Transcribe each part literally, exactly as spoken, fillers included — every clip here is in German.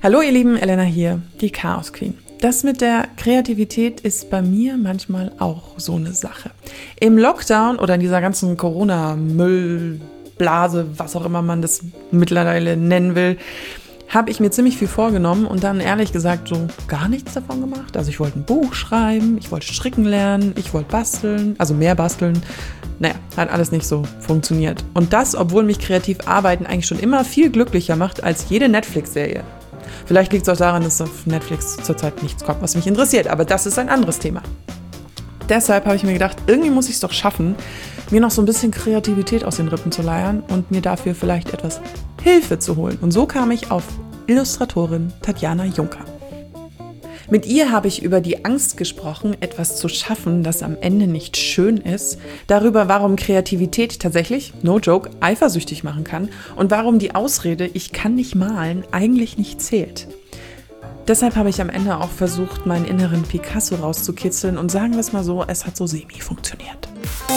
Hallo ihr Lieben, Elena hier, die Chaos Queen. Das mit der Kreativität ist bei mir manchmal auch so eine Sache. Im Lockdown oder in dieser ganzen Corona-Müllblase, was auch immer man das mittlerweile nennen will, habe ich mir ziemlich viel vorgenommen und dann ehrlich gesagt so gar nichts davon gemacht. Also ich wollte ein Buch schreiben, ich wollte stricken lernen, ich wollte basteln, also mehr basteln. Naja, hat alles nicht so funktioniert. Und das, obwohl mich kreativ arbeiten eigentlich schon immer viel glücklicher macht als jede Netflix-Serie. Vielleicht liegt es auch daran, dass auf Netflix zurzeit nichts kommt, was mich interessiert, aber das ist ein anderes Thema. Deshalb habe ich mir gedacht, irgendwie muss ich es doch schaffen, mir noch so ein bisschen Kreativität aus den Rippen zu leiern und mir dafür vielleicht etwas Hilfe zu holen. Und so kam ich auf Illustratorin Tatjana Juncker. Mit ihr habe ich über die Angst gesprochen, etwas zu schaffen, das am Ende nicht schön ist, darüber, warum Kreativität tatsächlich, no joke, eifersüchtig machen kann und warum die Ausrede, ich kann nicht malen, eigentlich nicht zählt. Deshalb habe ich am Ende auch versucht, meinen inneren Picasso rauszukitzeln und sagen wir es mal so, es hat so semi funktioniert.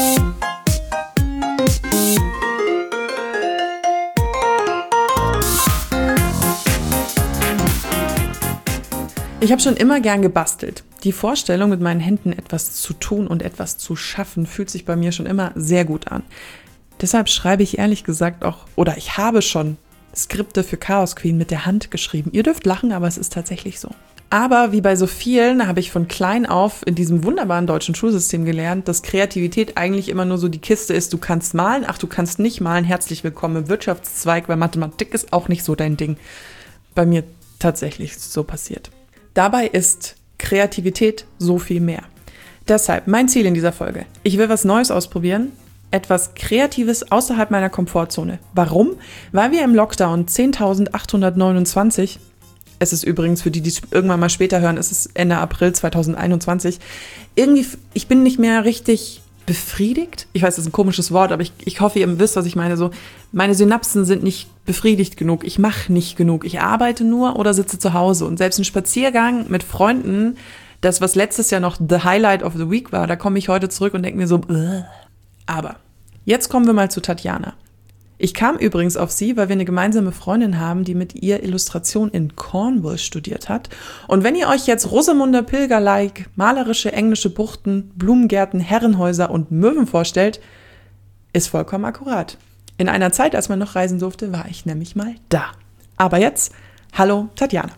Ich habe schon immer gern gebastelt. Die Vorstellung, mit meinen Händen etwas zu tun und etwas zu schaffen, fühlt sich bei mir schon immer sehr gut an. Deshalb schreibe ich ehrlich gesagt auch, oder ich habe schon Skripte für Chaos Queen mit der Hand geschrieben. Ihr dürft lachen, aber es ist tatsächlich so. Aber wie bei so vielen habe ich von klein auf in diesem wunderbaren deutschen Schulsystem gelernt, dass Kreativität eigentlich immer nur so die Kiste ist, du kannst malen, ach du kannst nicht malen, herzlich willkommen im Wirtschaftszweig, weil Mathematik ist auch nicht so dein Ding. Bei mir tatsächlich so passiert. Dabei ist Kreativität so viel mehr. Deshalb mein Ziel in dieser Folge. Ich will was Neues ausprobieren, etwas Kreatives außerhalb meiner Komfortzone. Warum? Weil wir im Lockdown zehntausendachthundertneunundzwanzig, es ist übrigens für die, die es irgendwann mal später hören, es ist Ende April zweitausendeinundzwanzig, irgendwie, ich bin nicht mehr richtig befriedigt. Ich weiß, das ist ein komisches Wort, aber ich, ich hoffe, ihr wisst, was ich meine. So, meine Synapsen sind nicht befriedigt genug. Ich mache nicht genug. Ich arbeite nur oder sitze zu Hause. Und selbst ein Spaziergang mit Freunden, das, was letztes Jahr noch the highlight of the week war, da komme ich heute zurück und denke mir so, Ugh. Aber jetzt kommen wir mal zu Tatjana. Ich kam übrigens auf sie, weil wir eine gemeinsame Freundin haben, die mit ihr Illustration in Cornwall studiert hat. Und wenn ihr euch jetzt Rosamunde Pilcher-like, malerische englische Buchten, Blumengärten, Herrenhäuser und Möwen vorstellt, ist vollkommen akkurat. In einer Zeit, als man noch reisen durfte, war ich nämlich mal da. Aber jetzt, hallo Tatjana.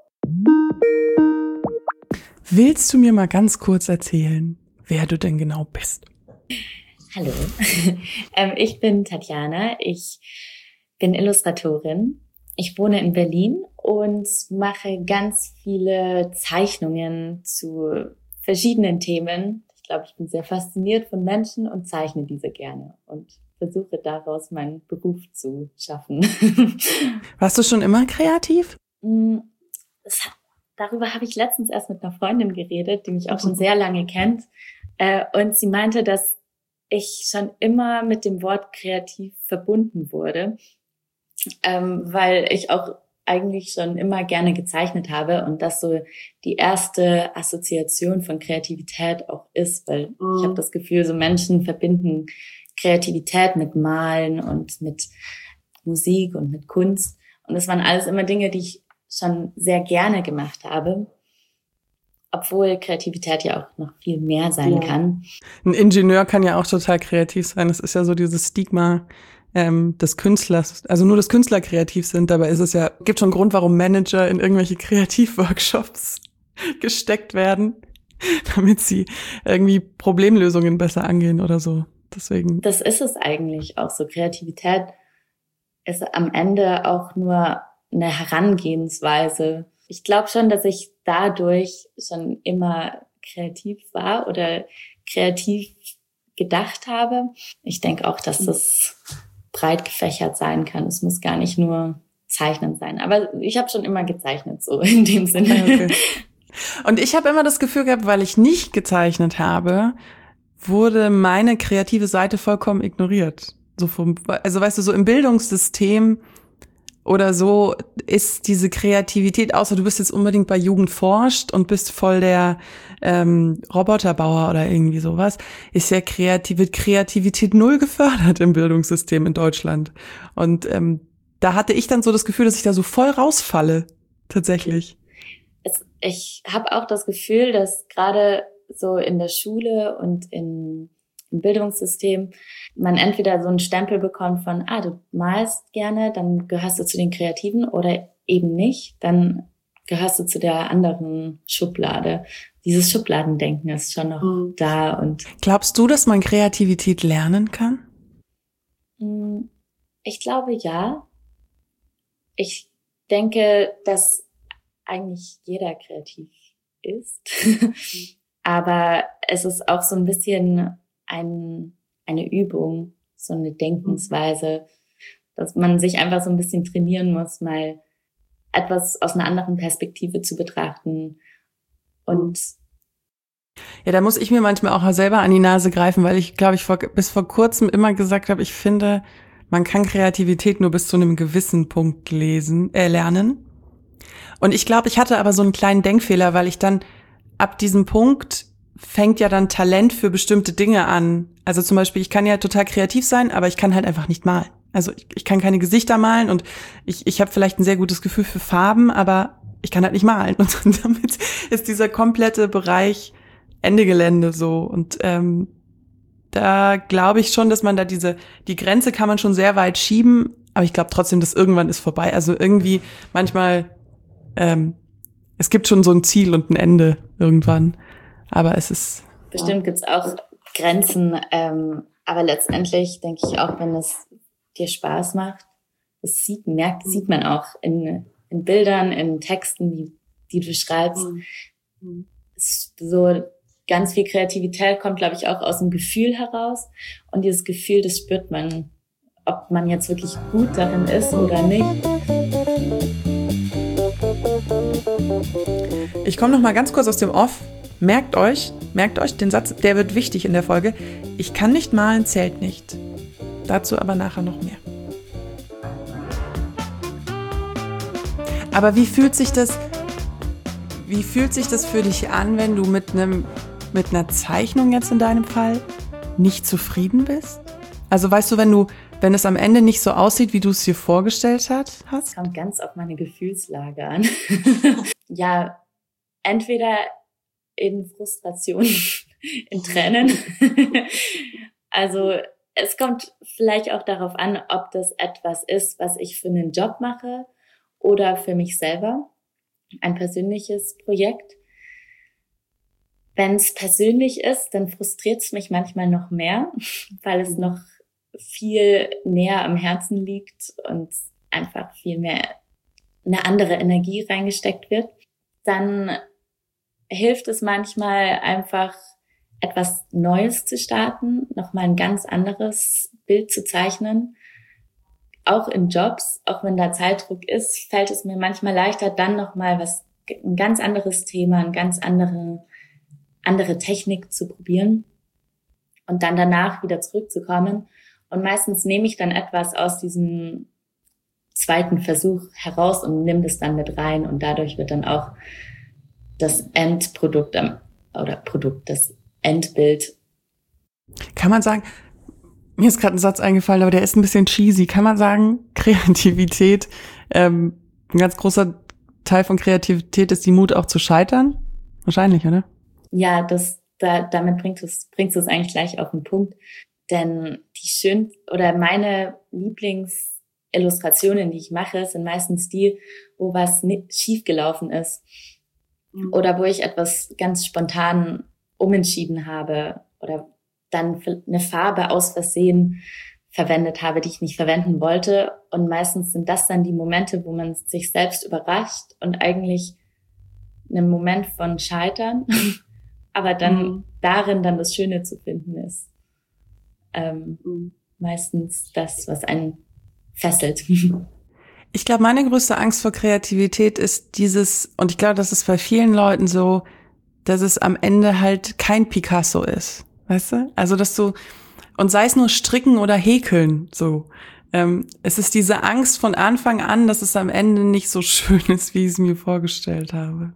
Willst du mir mal ganz kurz erzählen, wer du denn genau bist? Hallo, ähm, ich bin Tatjana, ich bin Illustratorin, ich wohne in Berlin und mache ganz viele Zeichnungen zu verschiedenen Themen. Ich glaube, ich bin sehr fasziniert von Menschen und zeichne diese gerne und versuche daraus meinen Beruf zu schaffen. Warst du schon immer kreativ? Das hat, darüber habe ich letztens erst mit einer Freundin geredet, die mich auch schon sehr lange kennt, äh, und sie meinte, dass ich schon immer mit dem Wort kreativ verbunden wurde, ähm, weil ich auch eigentlich schon immer gerne gezeichnet habe und das so die erste Assoziation von Kreativität auch ist, weil mhm. ich habe das Gefühl, so Menschen verbinden Kreativität mit Malen und mit Musik und mit Kunst und das waren alles immer Dinge, die ich schon sehr gerne gemacht habe. Obwohl Kreativität ja auch noch viel mehr sein ja. kann. Ein Ingenieur kann ja auch total kreativ sein. Das ist ja so dieses Stigma ähm, des Künstlers. Also nur, dass Künstler kreativ sind. Dabei ist es ja, gibt schon einen Grund, warum Manager in irgendwelche Kreativworkshops gesteckt werden, damit sie irgendwie Problemlösungen besser angehen oder so. Deswegen. Das ist es eigentlich auch so. Kreativität ist am Ende auch nur eine Herangehensweise. Ich glaube schon, dass ich dadurch schon immer kreativ war oder kreativ gedacht habe. Ich denke auch, dass das breit gefächert sein kann. Es muss gar nicht nur Zeichnen sein. Aber ich habe schon immer gezeichnet, so in dem Sinne. Okay. Und ich habe immer das Gefühl gehabt, weil ich nicht gezeichnet habe, wurde meine kreative Seite vollkommen ignoriert. So vom, also weißt du, so im Bildungssystem oder so ist diese Kreativität, außer du bist jetzt unbedingt bei Jugend forscht und bist voll der ähm, Roboterbauer oder irgendwie sowas, ist ja kreativ, wird Kreativität null gefördert im Bildungssystem in Deutschland. Und ähm, da hatte ich dann so das Gefühl, dass ich da so voll rausfalle. tatsächlich. Es, ich habe auch das Gefühl, dass gerade so in der Schule und in, im Bildungssystem man entweder so einen Stempel bekommt von, ah, du malst gerne, dann gehörst du zu den Kreativen, oder eben nicht, dann gehörst du zu der anderen Schublade. Dieses Schubladendenken ist schon noch mhm. da. Und glaubst du, dass man Kreativität lernen kann? Ich glaube, ja. Ich denke, dass eigentlich jeder kreativ ist. Aber es ist auch so ein bisschen ein, eine Übung, so eine Denkensweise, dass man sich einfach so ein bisschen trainieren muss, mal etwas aus einer anderen Perspektive zu betrachten. Und ja, da muss ich mir manchmal auch selber an die Nase greifen, weil ich, glaube ich, vor, bis vor kurzem immer gesagt habe, ich finde, man kann Kreativität nur bis zu einem gewissen Punkt lesen, äh, lernen. Und ich glaube, ich hatte aber so einen kleinen Denkfehler, weil ich dann ab diesem Punkt fängt ja dann Talent für bestimmte Dinge an. Also zum Beispiel, ich kann ja total kreativ sein, aber ich kann halt einfach nicht malen. Also ich, ich kann keine Gesichter malen und ich, ich habe vielleicht ein sehr gutes Gefühl für Farben, aber ich kann halt nicht malen. Und damit ist dieser komplette Bereich Ende Gelände so. Und ähm, da glaube ich schon, dass man da diese, die Grenze kann man schon sehr weit schieben, aber ich glaube trotzdem, dass irgendwann ist vorbei. Also irgendwie manchmal, ähm, es gibt schon so ein Ziel und ein Ende irgendwann, aber es ist... Bestimmt gibt's auch Grenzen, ähm, aber letztendlich denke ich auch, wenn es dir Spaß macht, das sieht, merkt, sieht man auch in, in Bildern, in Texten, die, die du schreibst. Mhm. So ganz viel Kreativität kommt, glaube ich, auch aus dem Gefühl heraus. Und dieses Gefühl, das spürt man, ob man jetzt wirklich gut darin ist oder nicht. Ich komme noch mal ganz kurz aus dem Off. Merkt euch, merkt euch den Satz, der wird wichtig in der Folge. Ich kann nicht malen, zählt nicht. Dazu aber nachher noch mehr. Aber wie fühlt sich das, wie fühlt sich das für dich an, wenn du mit einem, mit einer Zeichnung jetzt in deinem Fall nicht zufrieden bist? Also weißt du, wenn du, wenn es am Ende nicht so aussieht, wie du es dir vorgestellt hast? Das kommt ganz auf meine Gefühlslage an. Ja, entweder in Frustration, in Tränen. Also es kommt vielleicht auch darauf an, ob das etwas ist, was ich für einen Job mache oder für mich selber, ein persönliches Projekt. Wenn es persönlich ist, dann frustriert es mich manchmal noch mehr, weil es noch viel näher am Herzen liegt und einfach viel mehr eine andere Energie reingesteckt wird. Dann hilft es manchmal einfach, etwas Neues zu starten, nochmal ein ganz anderes Bild zu zeichnen. Auch in Jobs, auch wenn da Zeitdruck ist, fällt es mir manchmal leichter, dann nochmal was, ein ganz anderes Thema, eine ganz andere, andere Technik zu probieren und dann danach wieder zurückzukommen. Und meistens nehme ich dann etwas aus diesem zweiten Versuch heraus und nehme das dann mit rein und dadurch wird dann auch das Endprodukt oder Produkt, das Endbild. Kann man sagen, mir ist gerade ein Satz eingefallen, aber der ist ein bisschen cheesy. Kann man sagen, Kreativität, ähm, ein ganz großer Teil von Kreativität ist die Mut auch zu scheitern? Wahrscheinlich, oder? Ja, das, da, damit bringt es, bringt es eigentlich gleich auf den Punkt. Denn die schön, oder meine Lieblingsillustrationen, die ich mache, sind meistens die, wo was schief gelaufen ist. Mhm. Oder wo ich etwas ganz spontan umentschieden habe oder dann eine Farbe aus Versehen verwendet habe, die ich nicht verwenden wollte. Und meistens sind das dann die Momente, wo man sich selbst überrascht und eigentlich einen Moment von Scheitern, aber dann mhm. darin dann das Schöne zu finden ist. Ähm, mhm. Meistens das, was einen fesselt. Ich glaube, meine größte Angst vor Kreativität ist dieses, und ich glaube, das ist bei vielen Leuten so, dass es am Ende halt kein Picasso ist, weißt du? Also, dass du, und sei es nur stricken oder häkeln, so. Ähm, es ist diese Angst von Anfang an, dass es am Ende nicht so schön ist, wie ich es mir vorgestellt habe.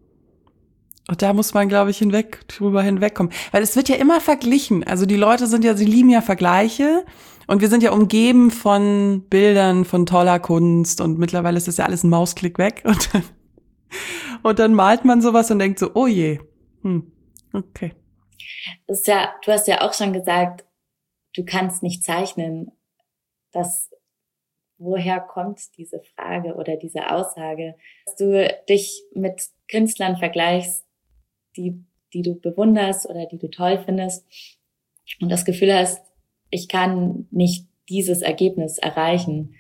Und da muss man, glaube ich, hinweg, drüber hinwegkommen. Weil es wird ja immer verglichen. Also die Leute sind ja, sie lieben ja Vergleiche. Und wir sind ja umgeben von Bildern, von toller Kunst. Und mittlerweile ist das ja alles ein Mausklick weg. Und dann Und dann malt man sowas und denkt so, oh je, hm, okay. Das ist ja, du hast ja auch schon gesagt, du kannst nicht zeichnen. Das, woher kommt diese Frage oder diese Aussage, dass du dich mit Künstlern vergleichst, die, die du bewunderst oder die du toll findest und das Gefühl hast, ich kann nicht dieses Ergebnis erreichen.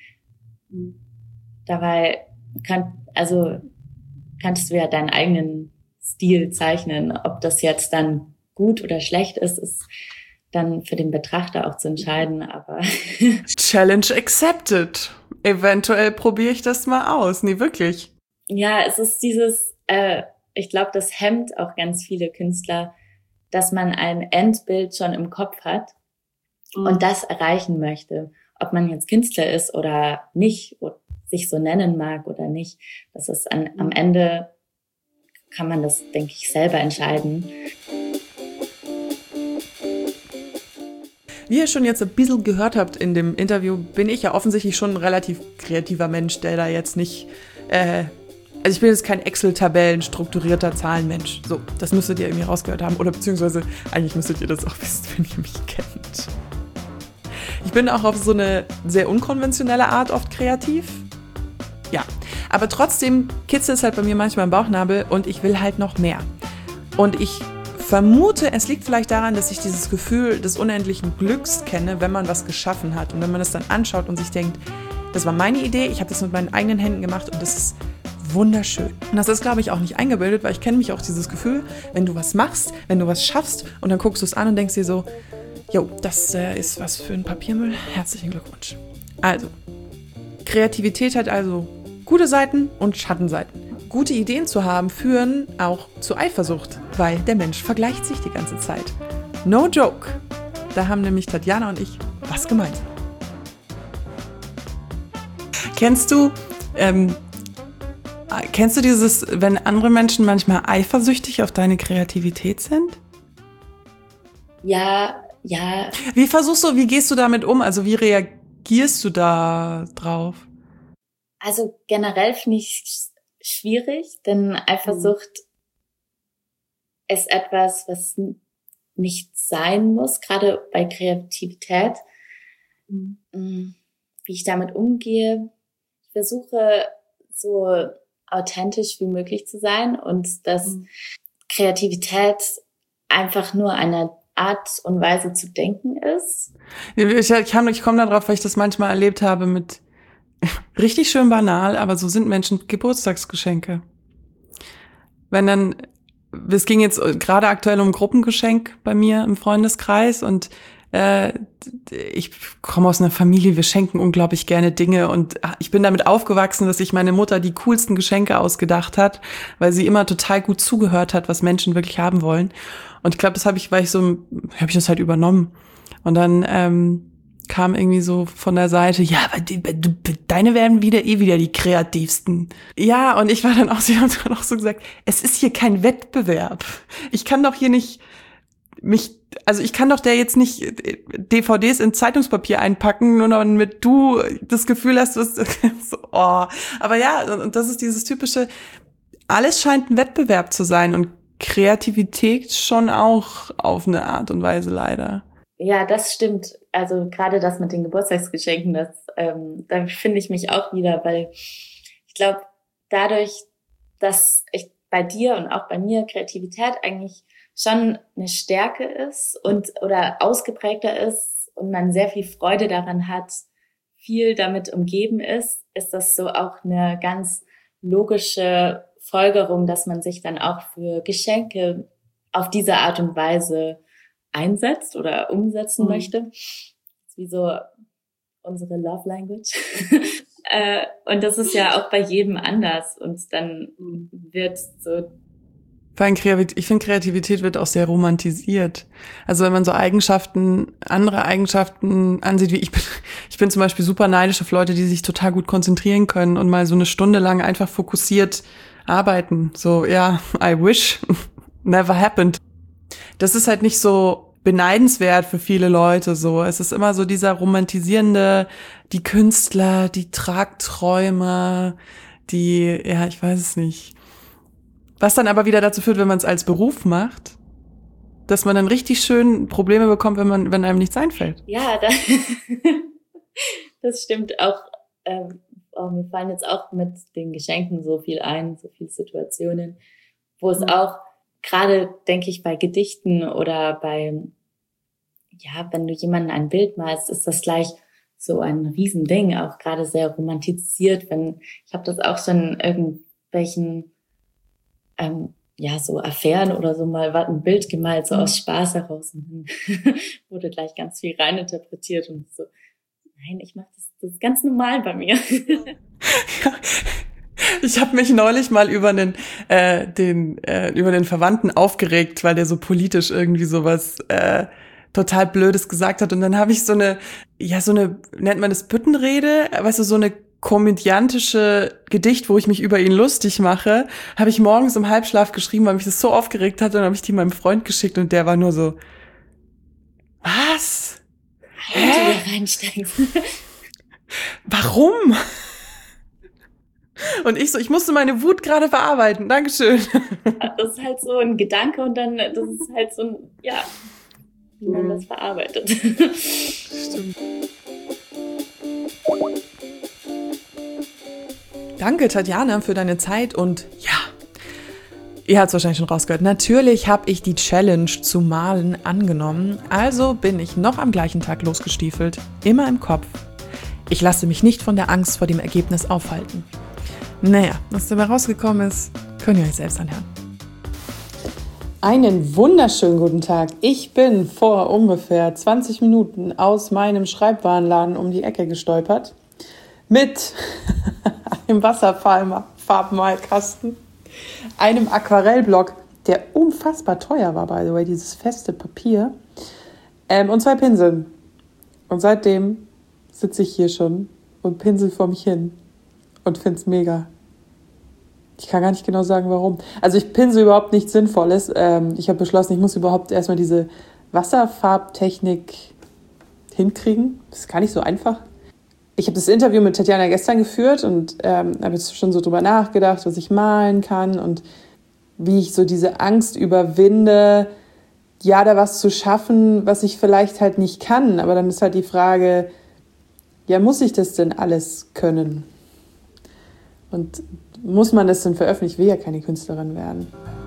Dabei kann, also kannst du ja deinen eigenen Stil zeichnen. Ob das jetzt dann gut oder schlecht ist, ist dann für den Betrachter auch zu entscheiden. Aber Challenge accepted. Eventuell probiere ich das mal aus. Nee, wirklich. Ja, es ist dieses, äh, ich glaube, das hemmt auch ganz viele Künstler, dass man ein Endbild schon im Kopf hat mhm. und das erreichen möchte. Ob man jetzt Künstler ist oder nicht, oder sich so nennen mag oder nicht. Das ist an, am Ende kann man das, denke ich, selber entscheiden. Wie ihr schon jetzt ein bisschen gehört habt in dem Interview, bin ich ja offensichtlich schon ein relativ kreativer Mensch, der da jetzt nicht, äh, also ich bin jetzt kein Excel-Tabellen strukturierter Zahlenmensch. So, das müsstet ihr irgendwie rausgehört haben. Oder beziehungsweise, eigentlich müsstet ihr das auch wissen, wenn ihr mich kennt. Ich bin auch auf so eine sehr unkonventionelle Art oft kreativ. Ja, aber trotzdem kitzelt es halt bei mir manchmal im Bauchnabel und ich will halt noch mehr. Und ich vermute, es liegt vielleicht daran, dass ich dieses Gefühl des unendlichen Glücks kenne, wenn man was geschaffen hat. Und wenn man es dann anschaut und sich denkt, das war meine Idee, ich habe das mit meinen eigenen Händen gemacht und das ist wunderschön. Und das ist, glaube ich, auch nicht eingebildet, weil ich kenne mich auch dieses Gefühl, wenn du was machst, wenn du was schaffst und dann guckst du es an und denkst dir so, jo, das äh, ist was für ein Papiermüll. Herzlichen Glückwunsch. Also, Kreativität hat also gute Seiten und Schattenseiten. Gute Ideen zu haben führen auch zu Eifersucht, weil der Mensch vergleicht sich die ganze Zeit. No joke. Da haben nämlich Tatjana und ich was gemeinsam. Kennst du, ähm, kennst du dieses, wenn andere Menschen manchmal eifersüchtig auf deine Kreativität sind? Ja, ja. Wie versuchst du, wie gehst du damit um? Also wie reagierst du da drauf? Also generell finde ich es schwierig, denn Eifersucht mhm. ist etwas, was nicht sein muss, gerade bei Kreativität. Mhm. Wie ich damit umgehe, ich versuche so authentisch wie möglich zu sein und dass mhm. Kreativität einfach nur eine Art und Weise zu denken ist. Ich, ich, ich komme darauf, weil ich das manchmal erlebt habe mit richtig schön banal, aber so sind Menschen Geburtstagsgeschenke. Wenn dann, es ging jetzt gerade aktuell um ein Gruppengeschenk bei mir im Freundeskreis und äh, ich komme aus einer Familie, wir schenken unglaublich gerne Dinge und ich bin damit aufgewachsen, dass sich meine Mutter die coolsten Geschenke ausgedacht hat, weil sie immer total gut zugehört hat, was Menschen wirklich haben wollen. Und ich glaube, das habe ich, weil ich so, habe ich das halt übernommen. Und dann ähm, kam irgendwie so von der Seite, ja, aber die, du, deine werden wieder eh wieder die kreativsten. Ja, und ich war dann auch, sie haben dann auch so gesagt, es ist hier kein Wettbewerb. Ich kann doch hier nicht mich, also ich kann doch der jetzt nicht D V Ds in Zeitungspapier einpacken, nur damit du das Gefühl hast, du hast so, oh. Aber ja, und das ist dieses typische, alles scheint ein Wettbewerb zu sein und Kreativität schon auch auf eine Art und Weise leider. Ja, das stimmt. Also gerade das mit den Geburtstagsgeschenken, das ähm, da finde ich mich auch wieder, weil ich glaube, dadurch, dass ich bei dir und auch bei mir Kreativität eigentlich schon eine Stärke ist und oder ausgeprägter ist und man sehr viel Freude daran hat, viel damit umgeben ist, ist das so auch eine ganz logische Folgerung, dass man sich dann auch für Geschenke auf diese Art und Weise einsetzt oder umsetzen mhm. möchte. Wie so unsere Love Language. äh, und das ist ja auch bei jedem anders. Und dann wird so... Ich finde, Kreativität wird auch sehr romantisiert. Also wenn man so Eigenschaften, andere Eigenschaften ansieht, wie ich bin, ich bin zum Beispiel super neidisch auf Leute, die sich total gut konzentrieren können und mal so eine Stunde lang einfach fokussiert arbeiten. So, ja, I wish. Never happened. Das ist halt nicht so beneidenswert für viele Leute, so. Es ist immer so dieser romantisierende, die Künstler, die Tragträumer, die, ja, ich weiß es nicht. Was dann aber wieder dazu führt, wenn man es als Beruf macht, dass man dann richtig schön Probleme bekommt, wenn man, wenn einem nichts einfällt. Ja, da, das stimmt auch. Ähm, oh, mir fallen jetzt auch mit den Geschenken so viel ein, so viele Situationen, wo es mhm. auch gerade, denke ich, bei Gedichten oder bei, ja, wenn du jemanden ein Bild malst, ist das gleich so ein Riesending, auch gerade sehr romantisiert. Wenn ich habe das auch schon in irgendwelchen ähm, ja, so Affären oder so mal ein Bild gemalt, so aus Spaß heraus. Und dann wurde gleich ganz viel reininterpretiert und so, nein, ich mache das, das ist ganz normal bei mir. Ich habe mich neulich mal über einen, äh, den, äh, über den Verwandten aufgeregt, weil der so politisch irgendwie sowas äh, total Blödes gesagt hat. Und dann habe ich so eine, ja, so eine, nennt man das Büttenrede, weißt du, so eine komödiantische Gedicht, wo ich mich über ihn lustig mache, habe ich morgens im Halbschlaf geschrieben, weil mich das so aufgeregt hat. Und dann habe ich die meinem Freund geschickt und der war nur so, was? Hä? Reinsteigst. Warum? Und ich so, ich musste meine Wut gerade verarbeiten. Dankeschön. Das ist halt so ein Gedanke und dann, das ist halt so ein, ja, wie man das verarbeitet. Stimmt. Danke, Tatjana, für deine Zeit und ja, ihr habt es wahrscheinlich schon rausgehört. Natürlich habe ich die Challenge zu malen angenommen, also bin ich noch am gleichen Tag losgestiefelt, immer im Kopf. Ich lasse mich nicht von der Angst vor dem Ergebnis aufhalten. Naja, was dabei rausgekommen ist, könnt ihr euch selbst anhören. Einen wunderschönen guten Tag. Ich bin vor ungefähr zwanzig Minuten aus meinem Schreibwarenladen um die Ecke gestolpert mit einem Wasserfarbmalkasten, einem Aquarellblock, der unfassbar teuer war, by the way, dieses feste Papier, ähm, und zwei Pinseln. Und seitdem sitze ich hier schon und pinsel vor mich hin und finde es mega. Ich kann gar nicht genau sagen, warum. Also ich pinsel überhaupt nichts Sinnvolles. Ähm, ich habe beschlossen, ich muss überhaupt erstmal diese Wasserfarbtechnik hinkriegen. Das ist gar nicht so einfach. Ich habe das Interview mit Tatjana gestern geführt und ähm, habe jetzt schon so drüber nachgedacht, was ich malen kann und wie ich so diese Angst überwinde, ja, da was zu schaffen, was ich vielleicht halt nicht kann. Aber dann ist halt die Frage, ja, muss ich das denn alles können? Und muss man das denn veröffentlichen? Ich will ja keine Künstlerin werden.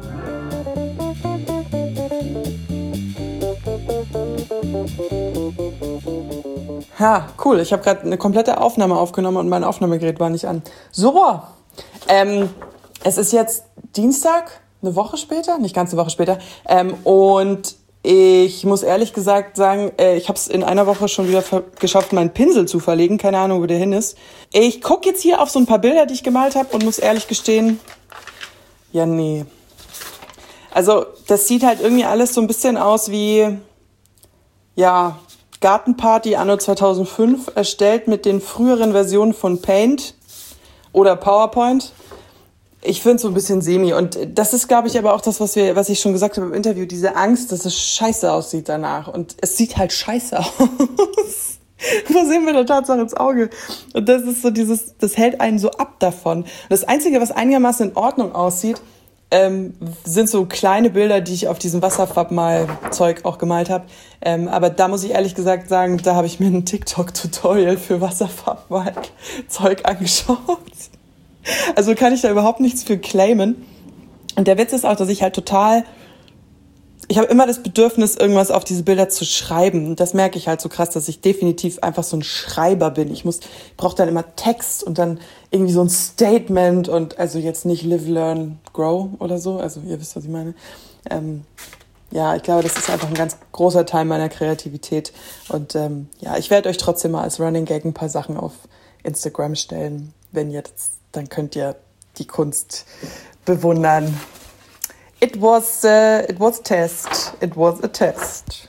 Ha, cool. Ich habe gerade eine komplette Aufnahme aufgenommen und mein Aufnahmegerät war nicht an. So, ähm, es ist jetzt Dienstag, eine Woche später, nicht ganz eine Woche später. Ähm, und ich muss ehrlich gesagt sagen, äh, ich habe es in einer Woche schon wieder ver- geschafft, meinen Pinsel zu verlegen. Keine Ahnung, wo der hin ist. Ich gucke jetzt hier auf so ein paar Bilder, die ich gemalt habe und muss ehrlich gestehen, ja, nee. Also das sieht halt irgendwie alles so ein bisschen aus wie, ja, Gartenparty anno zweitausendfünf, erstellt mit den früheren Versionen von Paint oder PowerPoint. Ich finde es so ein bisschen semi. Und das ist, glaube ich, aber auch das, was wir, was ich schon gesagt habe im Interview, diese Angst, dass es scheiße aussieht danach. Und es sieht halt scheiße aus. Wo sehen wir der Tatsache ins Auge? Und das ist so dieses, das hält einen so ab davon. Und das Einzige, was einigermaßen in Ordnung aussieht, ähm, sind so kleine Bilder, die ich auf diesem Wasserfarbmal-Zeug auch gemalt habe. Ähm, aber da muss ich ehrlich gesagt sagen, da habe ich mir ein TikTok-Tutorial für Wasserfarbmal-Zeug angeschaut. Also kann ich da überhaupt nichts für claimen. Und der Witz ist auch, dass ich halt total, ich habe immer das Bedürfnis, irgendwas auf diese Bilder zu schreiben. Und das merke ich halt so krass, dass ich definitiv einfach so ein Schreiber bin. Ich muss, ich brauche dann immer Text und dann irgendwie so ein Statement und also jetzt nicht live, learn, grow oder so. Also ihr wisst, was ich meine. Ähm, ja, ich glaube, das ist einfach ein ganz großer Teil meiner Kreativität. Und ähm, ja, ich werde euch trotzdem mal als Running Gag ein paar Sachen auf Instagram stellen, wenn ihr das, dann könnt ihr die Kunst bewundern. It was, uh, it was a test. It was a test.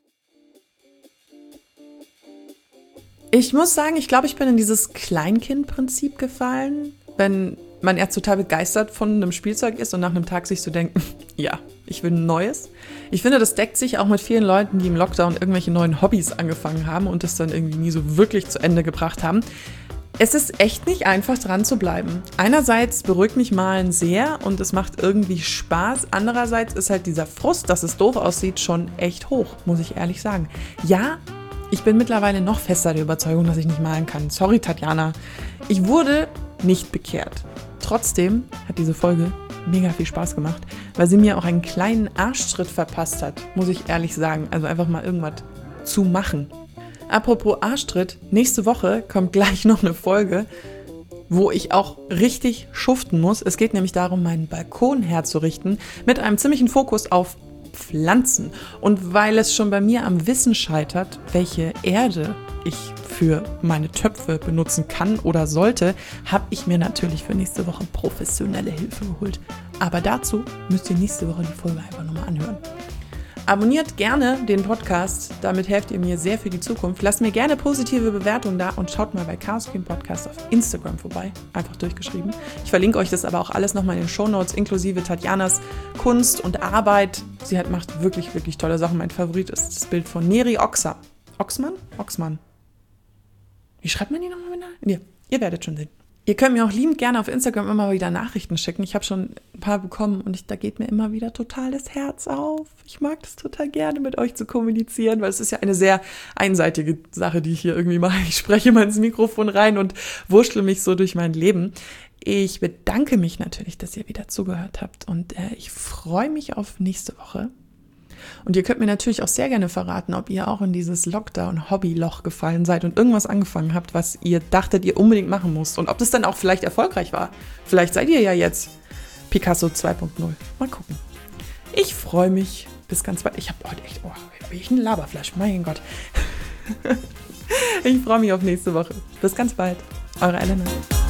Ich muss sagen, ich glaube, ich bin in dieses Kleinkind-Prinzip gefallen, wenn man erst total begeistert von einem Spielzeug ist und nach einem Tag sich so denkt, ja, ich will ein neues. Ich finde, das deckt sich auch mit vielen Leuten, die im Lockdown irgendwelche neuen Hobbys angefangen haben und das dann irgendwie nie so wirklich zu Ende gebracht haben. Es ist echt nicht einfach, dran zu bleiben. Einerseits beruhigt mich Malen sehr und es macht irgendwie Spaß. Andererseits ist halt dieser Frust, dass es doof aussieht, schon echt hoch, muss ich ehrlich sagen. Ja, ich bin mittlerweile noch fester der Überzeugung, dass ich nicht malen kann. Sorry, Tatjana. Ich wurde nicht bekehrt. Trotzdem hat diese Folge mega viel Spaß gemacht, weil sie mir auch einen kleinen Arschtritt verpasst hat, muss ich ehrlich sagen. Also einfach mal irgendwas zu machen. Apropos Arschtritt, nächste Woche kommt gleich noch eine Folge, wo ich auch richtig schuften muss. Es geht nämlich darum, meinen Balkon herzurichten mit einem ziemlichen Fokus auf Pflanzen. Und weil es schon bei mir am Wissen scheitert, welche Erde ich für meine Töpfe benutzen kann oder sollte, habe ich mir natürlich für nächste Woche professionelle Hilfe geholt. Aber dazu müsst ihr nächste Woche die Folge einfach nochmal anhören. Abonniert gerne den Podcast, damit helft ihr mir sehr für die Zukunft. Lasst mir gerne positive Bewertungen da und schaut mal bei Chaos Queen Podcast auf Instagram vorbei, einfach durchgeschrieben. Ich verlinke euch das aber auch alles nochmal in den Shownotes, inklusive Tatjanas Kunst und Arbeit. Sie hat, macht wirklich, wirklich tolle Sachen. Mein Favorit ist das Bild von Neri Oxa. Oxmann? Oxmann. Wie schreibt man die nochmal wieder? Ja, ihr werdet schon sehen. Ihr könnt mir auch liebend gerne auf Instagram immer wieder Nachrichten schicken. Ich habe schon ein paar bekommen und ich, da geht mir immer wieder total das Herz auf. Ich mag das total gerne, mit euch zu kommunizieren, weil es ist ja eine sehr einseitige Sache, die ich hier irgendwie mache. Ich spreche mal ins Mikrofon rein und wurschtle mich so durch mein Leben. Ich bedanke mich natürlich, dass ihr wieder zugehört habt und äh, ich freue mich auf nächste Woche. Und ihr könnt mir natürlich auch sehr gerne verraten, ob ihr auch in dieses Lockdown-Hobby-Loch gefallen seid und irgendwas angefangen habt, was ihr dachtet, ihr unbedingt machen müsst. Und ob das dann auch vielleicht erfolgreich war. Vielleicht seid ihr ja jetzt Picasso zwei Punkt null. Mal gucken. Ich freue mich. Bis ganz bald. Ich habe heute echt, oh, bin ich ein Laberflash. Mein Gott. Ich freue mich auf nächste Woche. Bis ganz bald. Eure Elena.